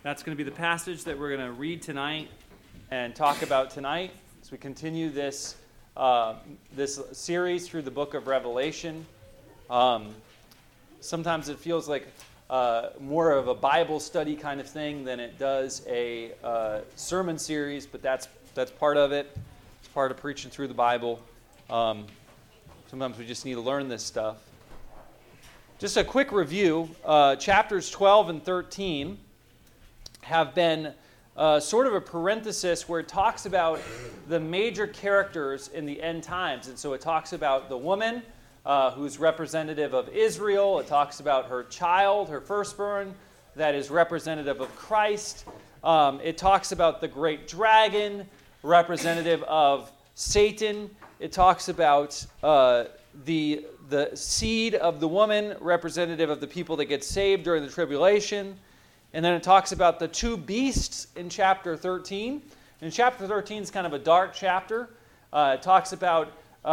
That's going to be the passage that we're going to read tonight and talk about tonight as we continue this series through the book of Revelation. Sometimes it feels like more of a Bible study kind of thing than it does a sermon series, but that's part of it. It's part of preaching through the Bible. Sometimes we just need to learn this stuff. Just a quick review. Chapters 12 and 13 have been sort of a parenthesis where it talks about the major characters in the end times. And so it talks about the woman who's representative of Israel. It talks about her child, her firstborn, that is representative of Christ. It talks about the great dragon, representative of Satan. It talks about the seed of the woman, representative of the people that get saved during the tribulation. And then it talks about the two beasts in chapter 13. And chapter 13 is kind of a dark chapter. It talks about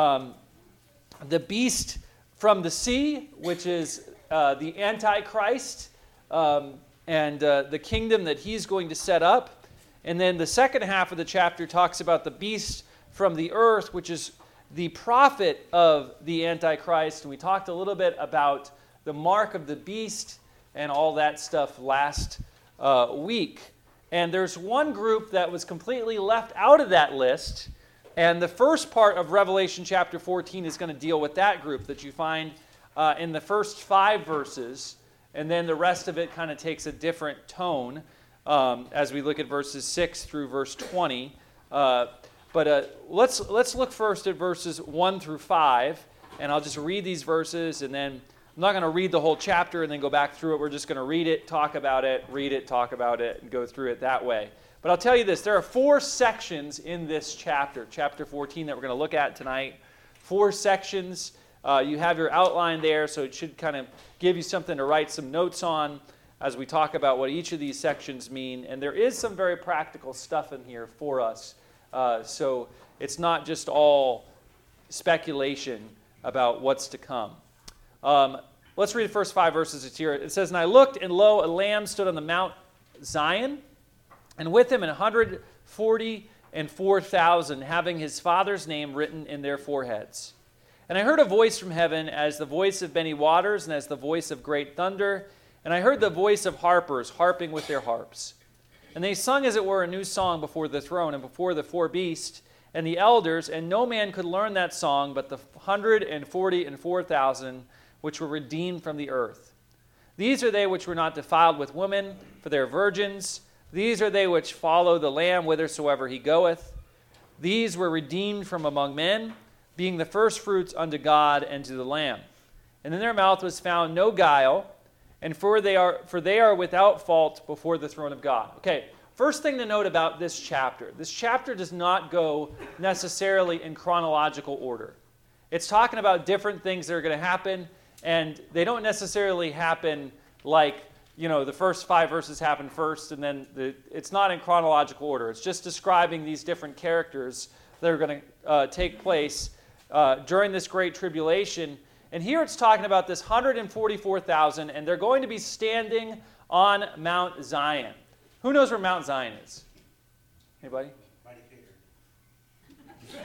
the beast from the sea, which is the Antichrist, and the kingdom that he's going to set up. And then the second half of the chapter talks about the beast from the earth, which is the prophet of the Antichrist. And we talked a little bit about the mark of the beast and all that stuff last week. And there's one group that was completely left out of that list. And the first part of Revelation chapter 14 is going to deal with that group that you find in the first 5 verses. And then the rest of it kind of takes a different tone as we look at verses 6 through verse 20. But let's look first at verses 1 through 5. And I'll just read these verses, and then I'm not going to read the whole chapter and then go back through it. We're just going to read it, talk about it, read it, talk about it, and go through it that way. But I'll tell you this, there are 4 sections in this chapter, chapter 14, that we're going to look at tonight. 4 sections. You have your outline there, so it should kind of give you something to write some notes on as we talk about what each of these sections mean. And there is some very practical stuff in here for us. So it's not just all speculation about what's to come. Let's read the first 5 verses. It's here. It says, "And I looked, and lo, a lamb stood on the Mount Zion, and with him 144,000, having his Father's name written in their foreheads. And I heard a voice from heaven, as the voice of many waters, and as the voice of great thunder. And I heard the voice of harpers harping with their harps. And they sung, as it were, a new song before the throne and before the 4 beasts and the elders. And no man could learn that song but the 144,000 which were redeemed from the earth. These are they which were not defiled with women, for they are virgins. These are they which follow the Lamb whithersoever he goeth. These were redeemed from among men, being the firstfruits unto God and to the Lamb. And in their mouth was found no guile, and for they are without fault before the throne of God." Okay, first thing to note about this chapter. This chapter does not go necessarily in chronological order. It's talking about different things that are going to happen, and they don't necessarily happen like, the first 5 verses happen first, and then it's not in chronological order. It's just describing these different characters that are going to take place during this great tribulation. And here it's talking about this 144,000, and they're going to be standing on Mount Zion. Who knows where Mount Zion is? Anybody? Mighty Peter.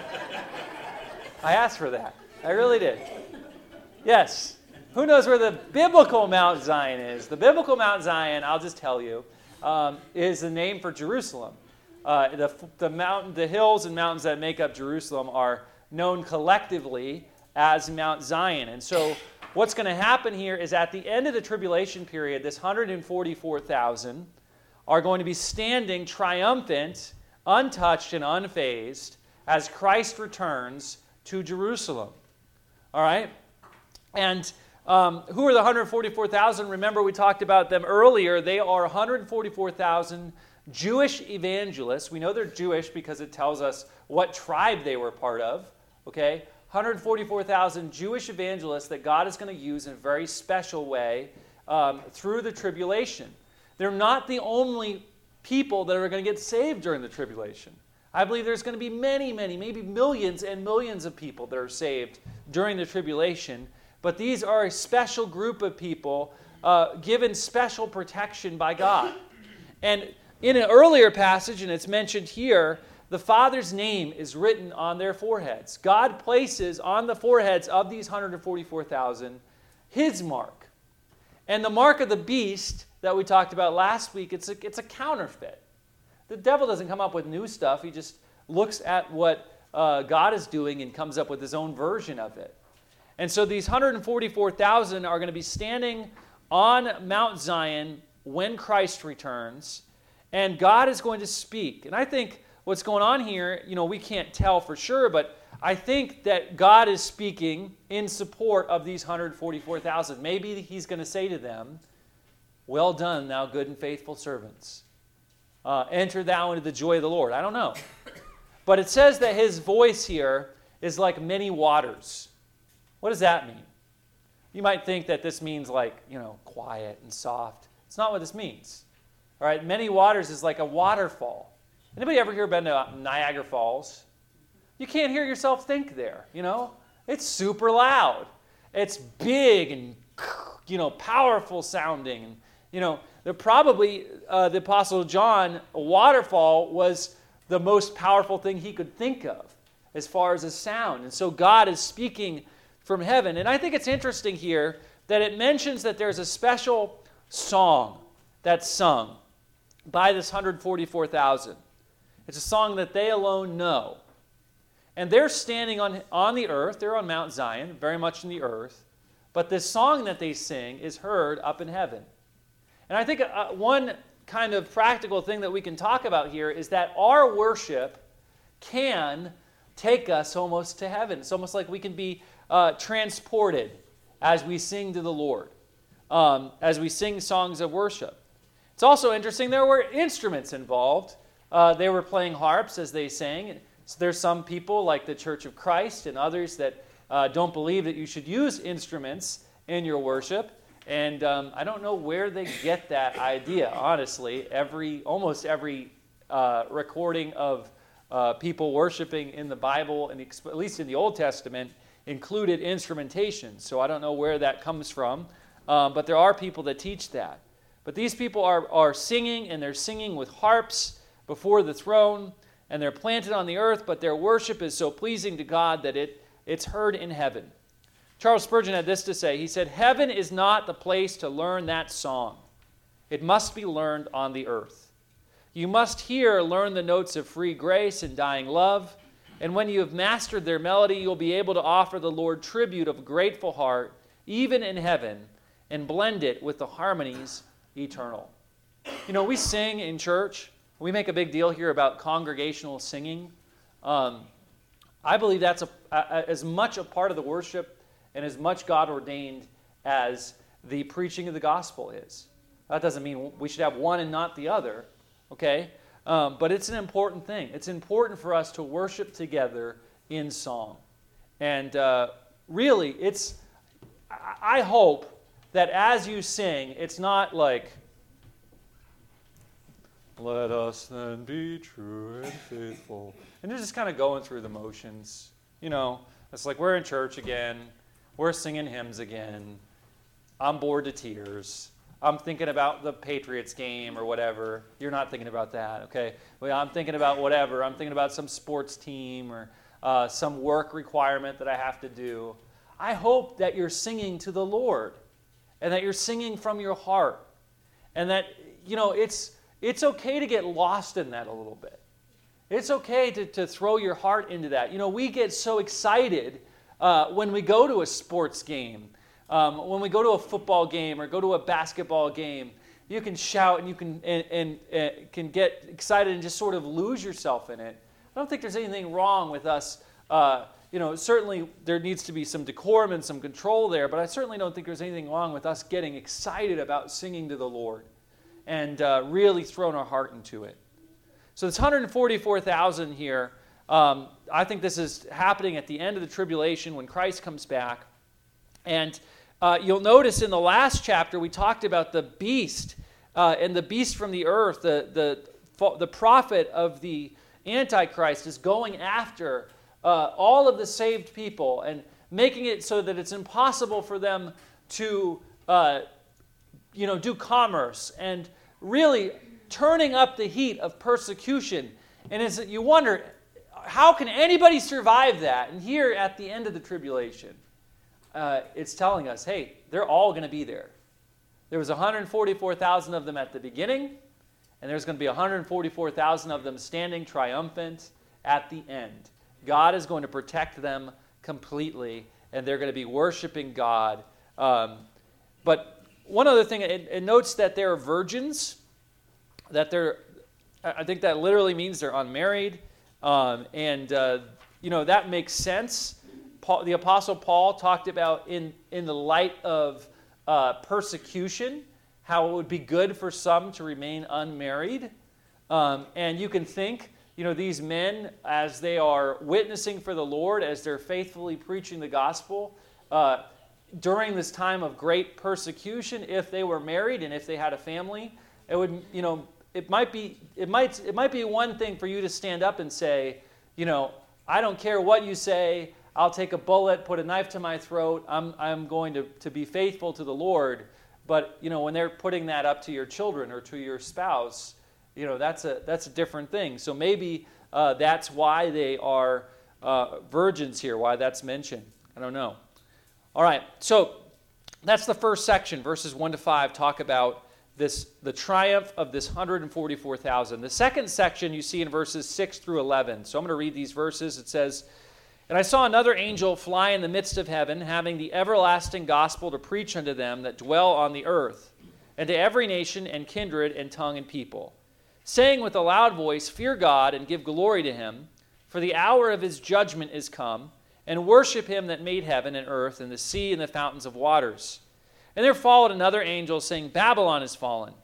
I asked for that. I really did. Yes. Who knows where the biblical Mount Zion is? The biblical Mount Zion, I'll just tell you, is the name for Jerusalem. The hills and mountains that make up Jerusalem are known collectively as Mount Zion. And so what's going to happen here is at the end of the tribulation period, this 144,000 are going to be standing triumphant, untouched, and unfazed as Christ returns to Jerusalem. All right? And who are the 144,000? Remember, we talked about them earlier. They are 144,000 Jewish evangelists. We know they're Jewish because it tells us what tribe they were part of. Okay? 144,000 Jewish evangelists that God is going to use in a very special way through the tribulation. They're not the only people that are going to get saved during the tribulation. I believe there's going to be many, maybe millions and millions of people that are saved during the tribulation. But these are a special group of people given special protection by God. And in an earlier passage, and it's mentioned here, the Father's name is written on their foreheads. God places on the foreheads of these 144,000 His mark. And the mark of the beast that we talked about last week, it's a counterfeit. The devil doesn't come up with new stuff. He just looks at what God is doing and comes up with his own version of it. And so these 144,000 are going to be standing on Mount Zion when Christ returns, and God is going to speak. And I think what's going on here, we can't tell for sure, but I think that God is speaking in support of these 144,000. Maybe He's going to say to them, "Well done, thou good and faithful servants. Enter thou into the joy of the Lord." I don't know. But it says that His voice here is like many waters. What does that mean? You might think that this means quiet and soft. It's not what this means. All right, many waters is like a waterfall. Anybody ever here been to Niagara Falls? You can't hear yourself think there, It's super loud. It's big and, powerful sounding. They're probably, the Apostle John, a waterfall was the most powerful thing he could think of as far as a sound. And so God is speaking from heaven. And I think it's interesting here that it mentions that there's a special song that's sung by this 144,000. It's a song that they alone know. And they're standing on the earth. They're on Mount Zion, very much in the earth. But this song that they sing is heard up in heaven. And I think one kind of practical thing that we can talk about here is that our worship can take us almost to heaven. It's almost like we can be transported as we sing to the Lord, as we sing songs of worship. It's also interesting, there were instruments involved. They were playing harps as they sang. So there's some people like the Church of Christ and others that don't believe that you should use instruments in your worship. And I don't know where they get that idea, honestly. Almost every recording of people worshiping in the Bible, and at least in the Old Testament, included instrumentation. So I don't know where that comes from, but there are people that teach that. But these people are singing, and they're singing with harps before the throne, and they're planted on the earth, but their worship is so pleasing to God that it's heard in heaven. Charles Spurgeon had this to say. He said, "Heaven is not the place to learn that song. It must be learned on the earth. You must here learn the notes of free grace and dying love, and when you have mastered their melody, you'll be able to offer the Lord tribute of a grateful heart, even in heaven, and blend it with the harmonies eternal." We sing in church. We make a big deal here about congregational singing. I believe that's as much a part of the worship and as much God ordained as the preaching of the gospel is. That doesn't mean we should have one and not the other, okay? But it's an important thing. It's important for us to worship together in song. And really, I hope that as you sing, it's not like, "Let us then be true and faithful." And you're just kind of going through the motions. It's like we're in church again. We're singing hymns again. I'm bored to tears. I'm thinking about the Patriots game or whatever. You're not thinking about that, okay? Well, I'm thinking about whatever. I'm thinking about some sports team or some work requirement that I have to do. I hope that you're singing to the Lord and that you're singing from your heart. And that, it's okay to get lost in that a little bit. It's okay to throw your heart into that. We get so excited when we go to a sports game, when we go to a football game or go to a basketball game. You can shout and you can get excited and just sort of lose yourself in it. I don't think there's anything wrong with us. Certainly there needs to be some decorum and some control there, but I certainly don't think there's anything wrong with us getting excited about singing to the Lord and really throwing our heart into it. So this 144,000 here, I think this is happening at the end of the tribulation when Christ comes back. And you'll notice in the last chapter we talked about the beast and the beast from the earth, the prophet of the Antichrist is going after all of the saved people and making it so that it's impossible for them to do commerce and really turning up the heat of persecution. And you wonder, how can anybody survive that? And here at the end of the tribulation, it's telling us, hey, they're all going to be there. There was 144,000 of them at the beginning, and there's going to be 144,000 of them standing triumphant at the end. God is going to protect them completely, and they're going to be worshiping God. But one other thing, it notes that they're virgins, I think that literally means they're unmarried, that makes sense. The Apostle Paul talked about in the light of persecution, how it would be good for some to remain unmarried. And you can think, these men, as they are witnessing for the Lord, as they're faithfully preaching the gospel, during this time of great persecution, if they were married and if they had a family, it might be one thing for you to stand up and say, I don't care what you say, I'll take a bullet, put a knife to my throat, I'm going to be faithful to the Lord. But, when they're putting that up to your children or to your spouse, that's a different thing. So maybe that's why they are virgins here, why that's mentioned. I don't know. All right, so that's the first section. Verses 1 to 5 talk about the triumph of this 144,000. The second section you see in verses 6 through 11. So I'm going to read these verses. It says, "And I saw another angel fly in the midst of heaven, having the everlasting gospel to preach unto them that dwell on the earth, and to every nation and kindred and tongue and people, saying with a loud voice, Fear God and give glory to him, for the hour of his judgment is come, and worship him that made heaven and earth and the sea and the fountains of waters. And there followed another angel, saying, Babylon is fallen,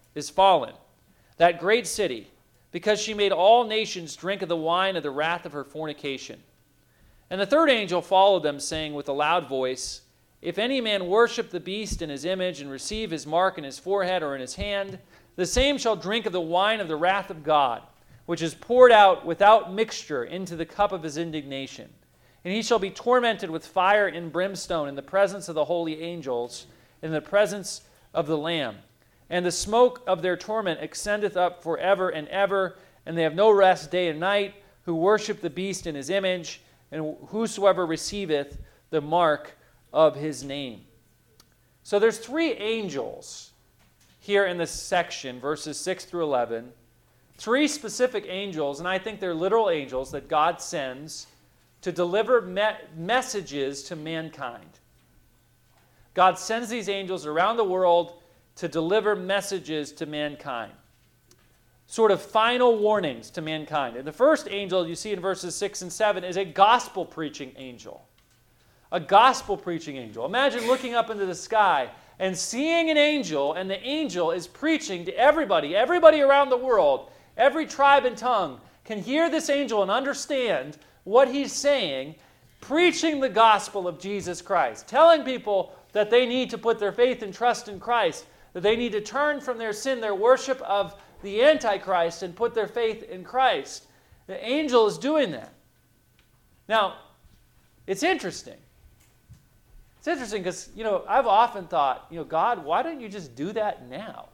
that great city, because she made all nations drink of the wine of the wrath of her fornication. And the third angel followed them, saying with a loud voice, If any man worship the beast in his image, and receive his mark in his forehead or in his hand, the same shall drink of the wine of the wrath of God, which is poured out without mixture into the cup of his indignation. And he shall be tormented with fire and brimstone in the presence of the holy angels, in the presence of the Lamb. And the smoke of their torment ascendeth up forever and ever, and they have no rest day and night, who worship the beast in his image, and whosoever receiveth the mark of his name." So there's three angels here in this section, verses 6 through 11. Three specific angels, and I think they're literal angels that God sends to deliver messages to mankind. God sends these angels around the world to deliver messages to mankind. Sort of final warnings to mankind. And the first angel you see in verses 6 and 7 is a gospel preaching angel. A gospel preaching angel. Imagine looking up into the sky and seeing an angel, and the angel is preaching to everybody around the world, every tribe and tongue can hear this angel and understand what he's saying, preaching the gospel of Jesus Christ, telling people that they need to put their faith and trust in Christ, that they need to turn from their sin, their worship of the Antichrist, and put their faith in Christ. The angel is doing that. Now, it's interesting. It's interesting because, I've often thought, God, why don't you just do that now?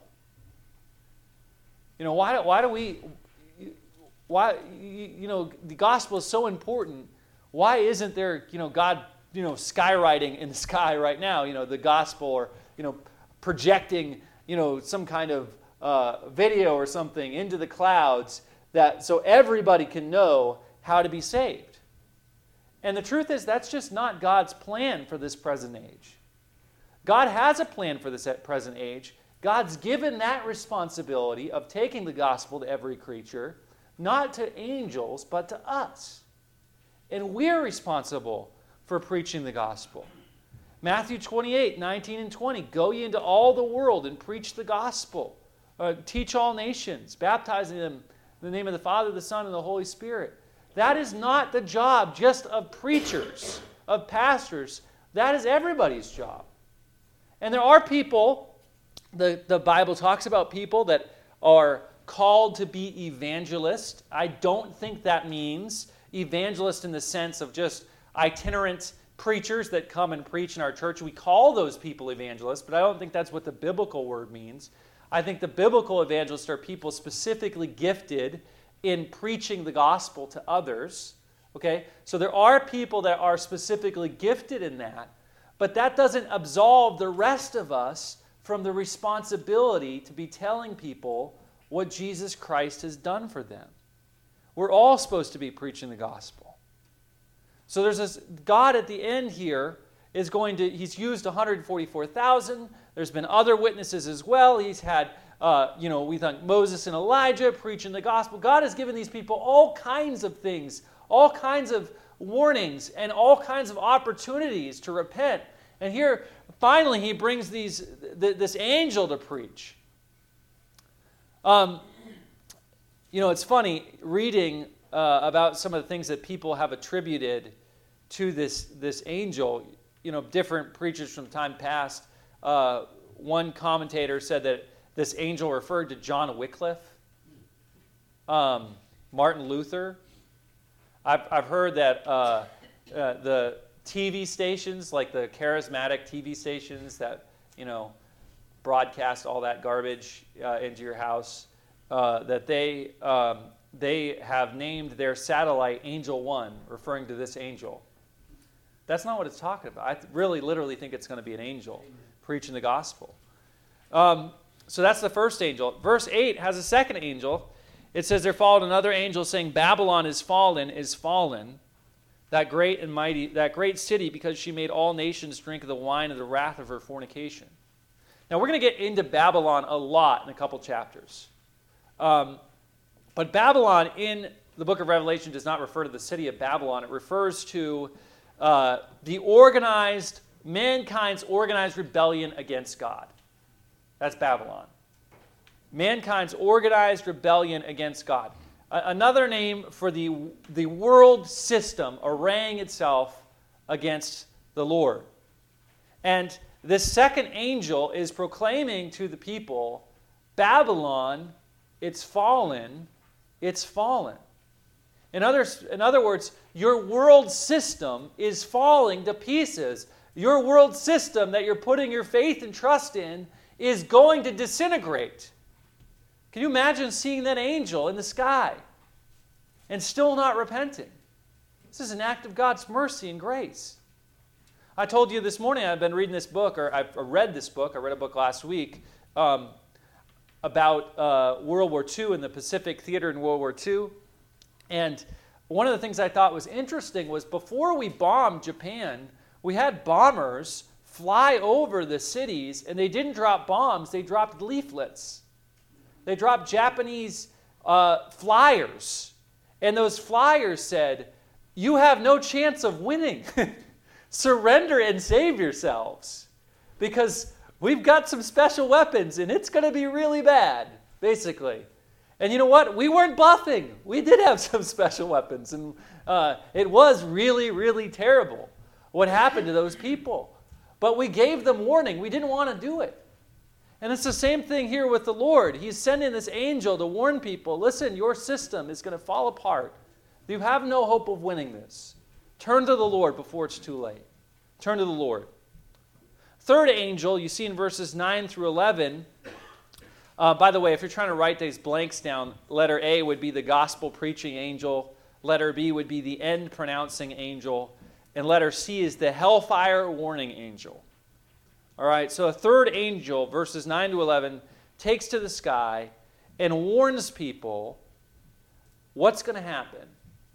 The gospel is so important. Why isn't there, God, skywriting in the sky right now, the gospel, or, projecting, some kind of video or something into the clouds so everybody can know how to be saved. And the truth is, that's just not God's plan for this present age. God has a plan for this present age. God's given that responsibility of taking the gospel to every creature, not to angels, but to us. And we're responsible for preaching the gospel. Matthew 28, 19 and 20, "Go ye into all the world and preach the gospel. Teach all nations, baptizing them in the name of the Father, the Son, and the Holy Spirit." That is not the job just of preachers, of pastors. That is everybody's job. And there are people, the Bible talks about people that are called to be evangelists. I don't think that means evangelist in the sense of just itinerant preachers that come and preach in our church. We call those people evangelists, but I don't think that's what the biblical word means. I think the biblical evangelists are people specifically gifted in preaching the gospel to others. Okay? So there are people that are specifically gifted in that, but that doesn't absolve the rest of us from the responsibility to be telling people what Jesus Christ has done for them. We're all supposed to be preaching the gospel. So there's this God at the end here is going to, he's used 144,000. There's been other witnesses as well. He's had, we think Moses and Elijah preaching the gospel. God has given these people all kinds of things, all kinds of warnings, and all kinds of opportunities to repent. And here, finally, he brings this angel to preach. It's funny reading about some of the things that people have attributed to this angel. Different preachers from time past. One commentator said that this angel referred to John Wycliffe, Martin Luther. I've heard that the TV stations, like the charismatic TV stations that broadcast all that garbage into your house, that they have named their satellite Angel 1, referring to this angel. That's not what it's talking about. I really, literally think it's going to be an angel preaching the gospel. So that's the first angel. Verse 8 has a second angel. It says, there followed another angel saying, Babylon is fallen, that great and mighty, that great city, because she made all nations drink of the wine of the wrath of her fornication. Now we're going to get into Babylon a lot in a couple chapters. But Babylon in the book of Revelation does not refer to the city of Babylon. It refers to mankind's organized rebellion against God. That's Babylon. Mankind's organized rebellion against God. Another name for the world system arraying itself against the Lord. And this second angel is proclaiming to the people, Babylon, it's fallen, it's fallen. In other words, your world system is falling to pieces. Your world system that you're putting your faith and trust in is going to disintegrate. Can you imagine seeing that angel in the sky and still not repenting? This is an act of God's mercy and grace. I told you this morning I've been reading this book, or I've read this book. I read a book last week about World War II and the Pacific Theater in World War II. And one of the things I thought was interesting was before we bombed Japan, we had bombers fly over the cities, and they didn't drop bombs, they dropped leaflets. They dropped Japanese flyers. And those flyers said, you have no chance of winning. Surrender and save yourselves. Because we've got some special weapons, and it's going to be really bad, basically. And you know what? We weren't bluffing. We did have some special weapons. And it was really, really terrible what happened to those people. But we gave them warning. We didn't want to do it. And it's the same thing here with the Lord. He's sending this angel to warn people, listen, your system is going to fall apart. You have no hope of winning this. Turn to the Lord before it's too late. Turn to the Lord. Third angel, you see in verses 9 through 11. By the way, if you're trying to write these blanks down, letter A would be the gospel preaching angel. Letter B would be the end pronouncing angel. And letter C is the hellfire warning angel. All right, so a third angel, verses 9 to 11, takes to the sky and warns people what's going to happen.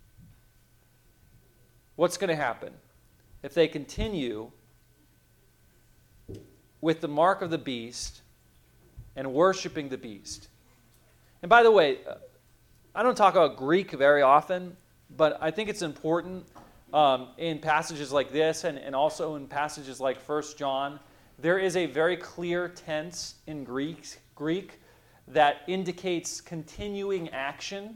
What's going to happen if they continue with the mark of the beast and worshiping the beast. And by the way, I don't talk about Greek very often, but I think it's important in passages like this and also in passages like 1 John. There is a very clear tense in Greek that indicates continuing action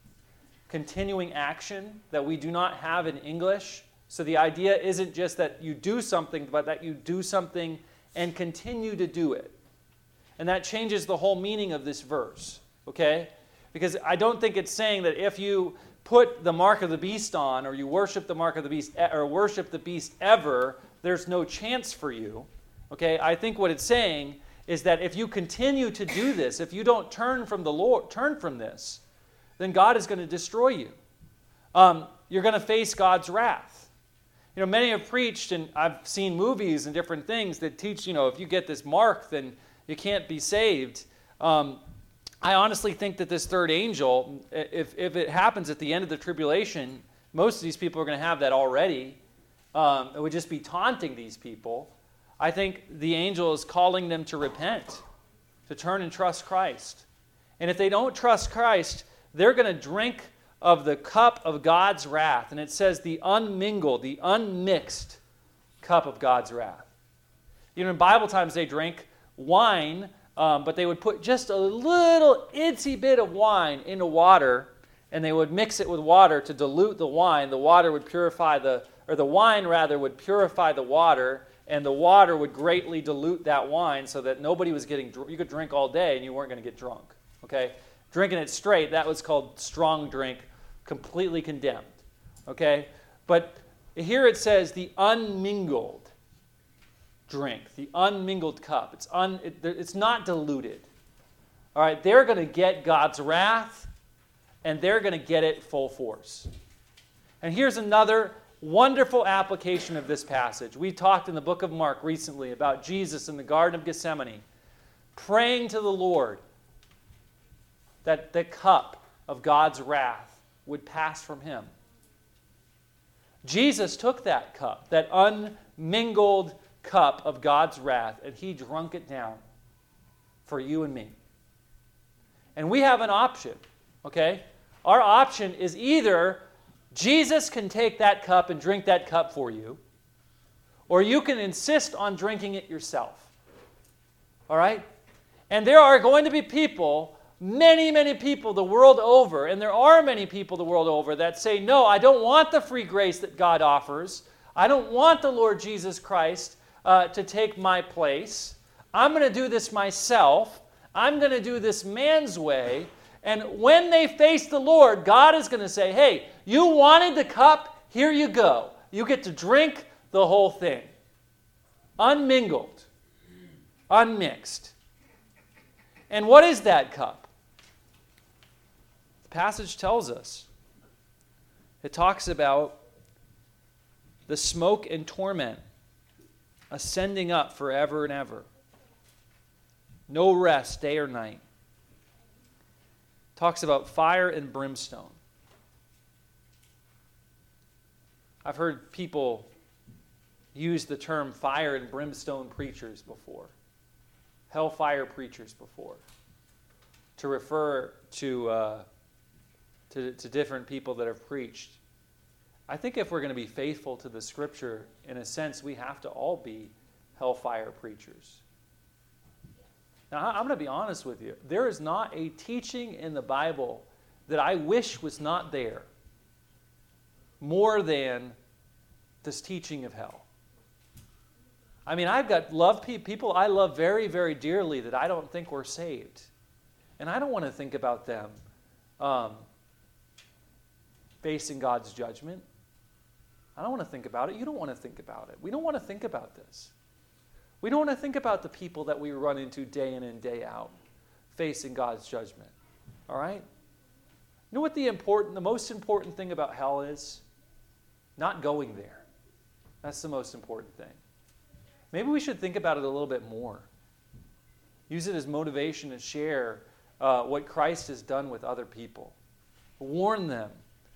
that we do not have in English. So the idea isn't just that you do something, but that you do something and continue to do it. And that changes the whole meaning of this verse, okay? Because I don't think it's saying that if you put the mark of the beast on, or you worship the mark of the beast, or worship the beast ever, there's no chance for you. Okay, I think what it's saying is that if you continue to do this, if you don't turn from the Lord, turn from this, then God is going to destroy you. You're going to face God's wrath. Many have preached, and I've seen movies and different things that teach, if you get this mark, then you can't be saved. I honestly think that this third angel, if it happens at the end of the tribulation, most of these people are going to have that already. It would just be taunting these people. I think the angel is calling them to repent, to turn and trust Christ. And if they don't trust Christ, they're going to drink of the cup of God's wrath. And it says the unmingled, the unmixed cup of God's wrath. In Bible times they drank wine, but they would put just a little itsy bit of wine into water, and they would mix it with water to dilute the wine. The water would purify the wine would purify the water, and the water would greatly dilute that wine so that nobody was getting drunk. You could drink all day and you weren't going to get drunk. Okay? Drinking it straight, that was called strong drink, completely condemned. Okay? But here it says the unmingled drink, the unmingled cup. It's not diluted. All right? They're going to get God's wrath, and they're going to get it full force. And here's another wonderful application of this passage. We talked in the book of Mark recently about Jesus in the Garden of Gethsemane praying to the Lord that the cup of God's wrath would pass from him. Jesus took that cup, that unmingled cup of God's wrath, and he drunk it down for you and me. And we have an option, okay? Our option is either Jesus can take that cup and drink that cup for you, or you can insist on drinking it yourself. All right? And there are going to be people, many, many people the world over, and there are many people the world over that say, no, I don't want the free grace that God offers. I don't want the Lord Jesus Christ to take my place. I'm going to do this myself. I'm going to do this man's way. And when they face the Lord, God is going to say, hey, you wanted the cup, here you go. You get to drink the whole thing. Unmingled, unmixed. And what is that cup? The passage tells us. It talks about the smoke and torment ascending up forever and ever. No rest, day or night. Talks about fire and brimstone. I've heard people use the term fire and brimstone preachers before, hellfire preachers before, to refer to different people that have preached. I think if we're going to be faithful to the Scripture, in a sense, we have to all be hellfire preachers. Now, I'm going to be honest with you. There is not a teaching in the Bible that I wish was not there more than this teaching of hell. I mean, I've got people I love very, very dearly that I don't think were saved. And I don't want to think about them facing God's judgment. I don't want to think about it. You don't want to think about it. We don't want to think about this. We don't want to think about the people that we run into day in and day out facing God's judgment. All right? You know what the most important thing about hell is? Not going there. That's the most important thing. Maybe we should think about it a little bit more. Use it as motivation to share what Christ has done with other people. Warn them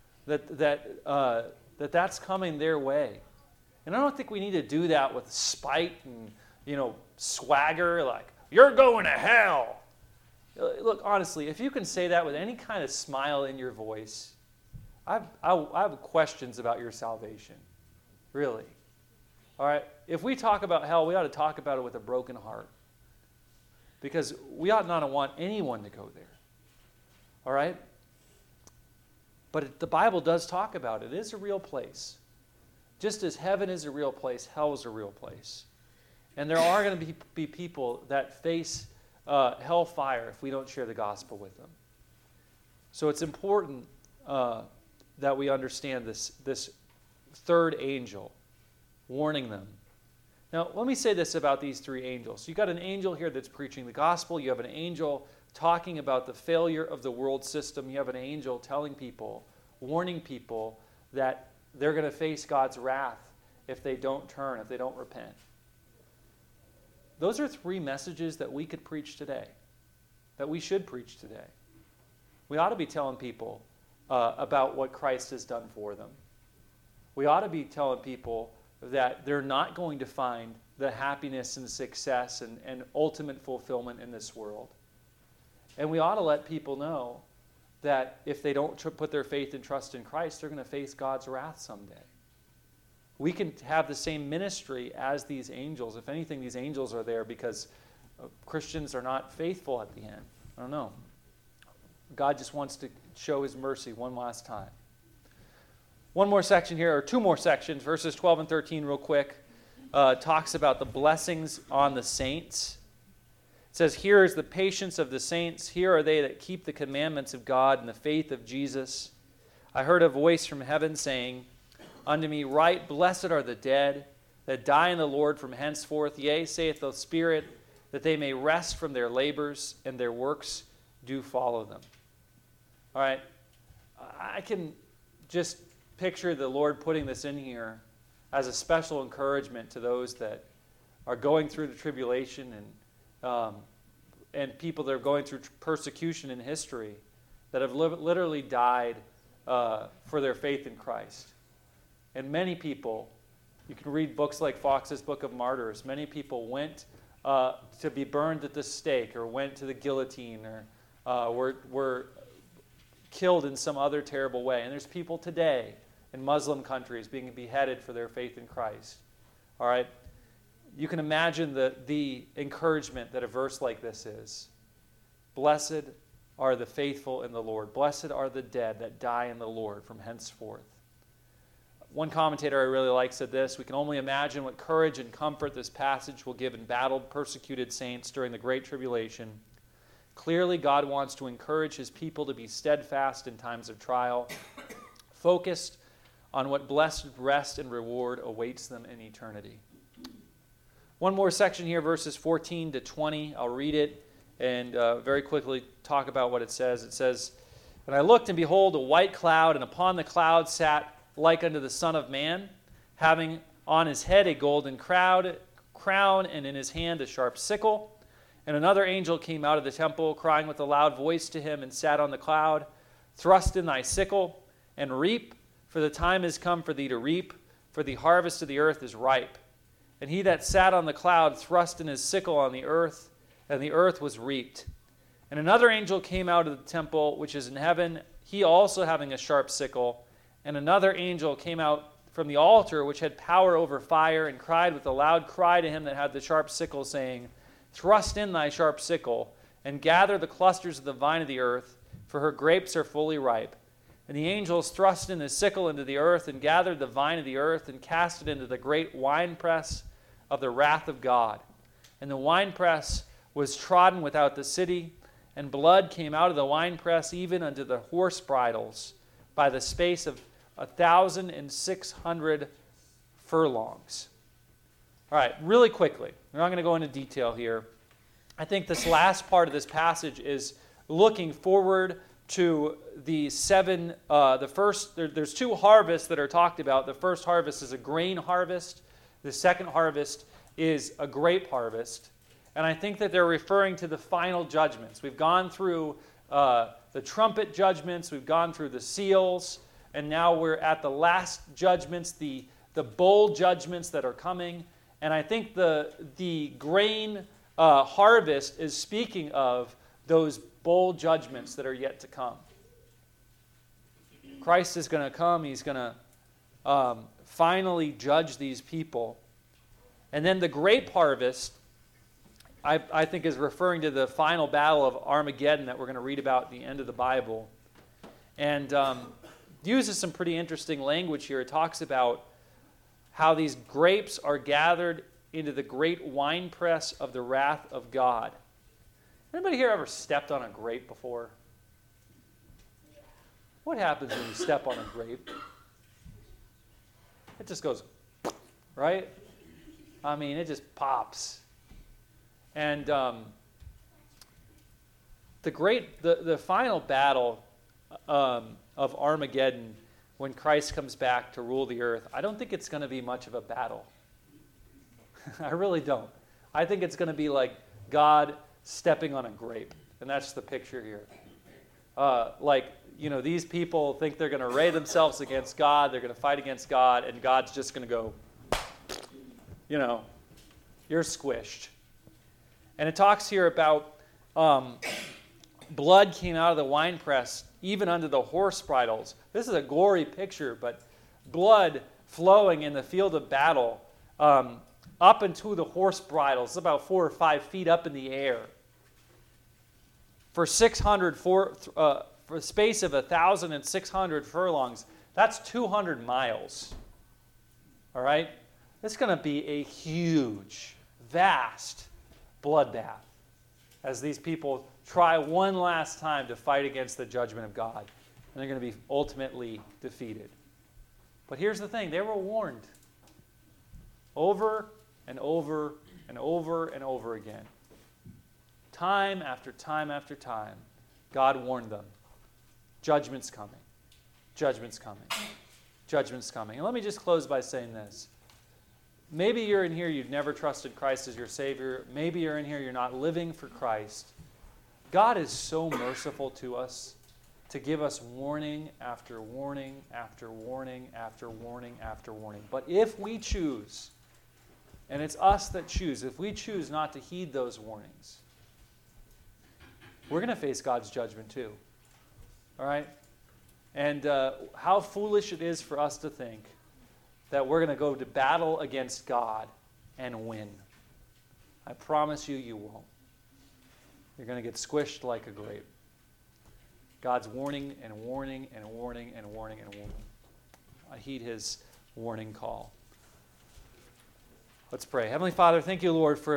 that's coming their way. And I don't think we need to do that with spite and swagger, like, you're going to hell. Look, honestly, if you can say that with any kind of smile in your voice, I have questions about your salvation. Really. All right? If we talk about hell, we ought to talk about it with a broken heart. Because we ought not to want anyone to go there. All right? But the Bible does talk about it. It is a real place. Just as heaven is a real place, hell is a real place. And there are going to be people that face hellfire if we don't share the gospel with them. So it's important that we understand this third angel warning them Now, let me say this about these three angels. You've got an angel here that's preaching the gospel. You have an angel talking about the failure of the world system. You have an angel telling people, warning people that they're going to face God's wrath if they don't turn, if they don't repent. Those are three messages that we could preach today, that we should preach today. We ought to be telling people about what Christ has done for them. We ought to be telling people that they're not going to find the happiness and success and ultimate fulfillment in this world. And we ought to let people know that if they don't put their faith and trust in Christ, they're going to face God's wrath someday. We can have the same ministry as these angels. If anything, these angels are there because Christians are not faithful at the end. I don't know. God just wants to show his mercy one last time. One more section here, or two more sections, verses 12 and 13 real quick, talks about the blessings on the saints. It says, "Here is the patience of the saints. Here are they that keep the commandments of God and the faith of Jesus. I heard a voice from heaven saying unto me, Right, blessed are the dead that die in the Lord from henceforth. Yea, saith the Spirit, that they may rest from their labors, and their works do follow them." All right, I can just picture the Lord putting this in here as a special encouragement to those that are going through the tribulation and people that are going through persecution in history that have literally died for their faith in Christ. And many people, you can read books like Fox's Book of Martyrs, many people went to be burned at the stake or went to the guillotine or were killed in some other terrible way. And there's people today in Muslim countries being beheaded for their faith in Christ. All right? You can imagine the encouragement that a verse like this is. Blessed are the faithful in the Lord. Blessed are the dead that die in the Lord from henceforth. One commentator I really like said this: "We can only imagine what courage and comfort this passage will give embattled, persecuted saints during the Great Tribulation. Clearly, God wants to encourage his people to be steadfast in times of trial, focused on what blessed rest and reward awaits them in eternity." One more section here, verses 14 to 20. I'll read it and very quickly talk about what it says. It says, "And I looked, and behold, a white cloud, and upon the cloud sat like unto the Son of Man, having on his head a golden crown, and in his hand a sharp sickle. And another angel came out of the temple, crying with a loud voice to him, and sat on the cloud, Thrust in thy sickle, and reap, for the time is come for thee to reap, for the harvest of the earth is ripe. And he that sat on the cloud thrust in his sickle on the earth, and the earth was reaped. And another angel came out of the temple which is in heaven, he also having a sharp sickle. And another angel came out from the altar which had power over fire, and cried with a loud cry to him that had the sharp sickle, saying, Thrust in thy sharp sickle, and gather the clusters of the vine of the earth, for her grapes are fully ripe. And the angels thrust in his sickle into the earth, and gathered the vine of the earth, and cast it into the great winepress of the wrath of God. And the winepress was trodden without the city, and blood came out of the winepress even unto the horse bridles, by the space of 1,600 furlongs." All right, really quickly. We're not going to go into detail here. I think this last part of this passage is looking forward to the seven, there's two harvests that are talked about. The first harvest is a grain harvest. The second harvest is a grape harvest. And I think that they're referring to the final judgments. We've gone through the trumpet judgments, we've gone through the seals, and now we're at the last judgments, the bowl judgments that are coming. And I think the grain harvest is speaking of those bowl judgments that are yet to come. Christ is going to come. He's going to finally judge these people. And then the grape harvest, I think, is referring to the final battle of Armageddon that we're going to read about at the end of the Bible. And uses some pretty interesting language here. It talks about how these grapes are gathered into the great winepress of the wrath of God. Anybody here ever stepped on a grape before? What happens when you step on a grape? It just goes, right? I mean, it just pops. And the final battle of Armageddon, when Christ comes back to rule the earth, I don't think it's going to be much of a battle. I really don't. I think it's going to be like God stepping on a grape. And that's the picture here. These people think they're going to array themselves against God. They're going to fight against God. And God's just going to go, you're squished. And it talks here about blood came out of the winepress, even under the horse bridles. This is a gory picture, but blood flowing in the field of battle up into the horse bridles, about 4 or 5 feet up in the air. For a space of 1,600 furlongs, that's 200 miles. All right? It's going to be a huge, vast bloodbath as these people try one last time to fight against the judgment of God. And they're going to be ultimately defeated. But here's the thing. They were warned over and over and over and over again. Time after time after time, God warned them. Judgment's coming. Judgment's coming. Judgment's coming. And let me just close by saying this. Maybe you're in here, you've never trusted Christ as your Savior. Maybe you're in here, you're not living for Christ. God is so merciful to us to give us warning after warning after warning after warning after warning. But if we choose, and it's us that choose, if we choose not to heed those warnings, we're going to face God's judgment too. All right? And how foolish it is for us to think that we're going to go to battle against God and win. I promise you, you won't. You're going to get squished like a grape. God's warning and warning and warning and warning and warning. I heed his warning call. Let's pray. Heavenly Father, thank you, Lord, for